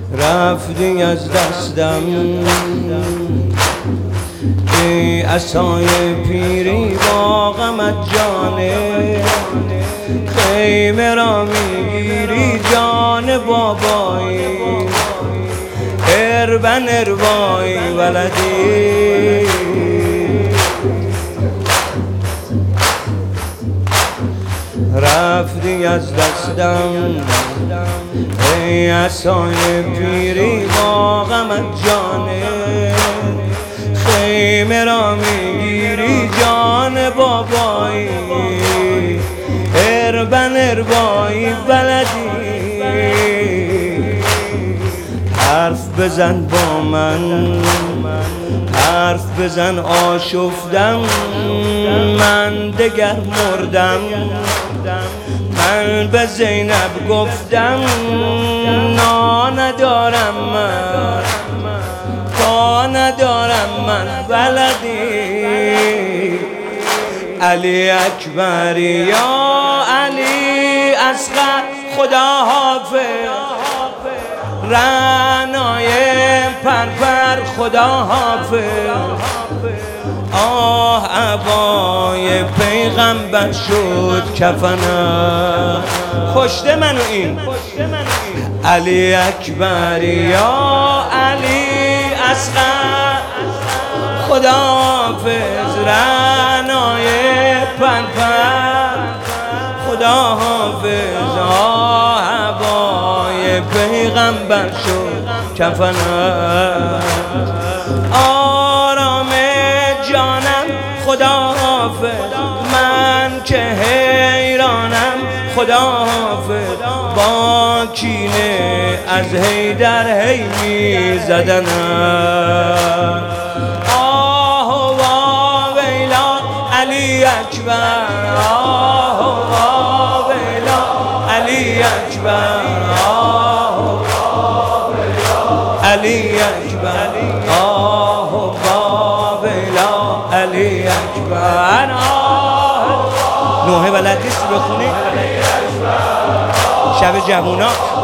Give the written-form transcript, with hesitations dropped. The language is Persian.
رفتی از دستم ای عصای پیری با غمت جانه، خیمه را میگیری جان بابایی، اربن اروایی ولدی. رفتی از دستم ای عصای پیری با غمت جانه، خیمه را میگیری جان بابایی، اربن اربایی بلدی. حرف بزن با من، حرف بزن آشفتم، من دگر مردم. من به زینب گفتم نا ندارم من، پا ندارم من بلدی. علی اکبر یا علی اصغر خدا حافظ، رعنای پرپر خدا حافظ. آه عبای پیغمبر شد کفنم، خوشته منو این. علی اکبر یا علی اصغر خدا حافظ، رعنای پرپر خدا حافظ. آه عبای پیغمبر شد کفنم، آرام جانم خدا حافظ. من که حیرانم خدا حافظ، با کینه از حیدر هی می زدنم. آه و ویلا علی اکبر، آه و ویلا علی اکبر، آه و ویلا علی اکبر، آه و ویلا علی اکبر. نوحه بلد نیستی بخونی؟ شب جوونا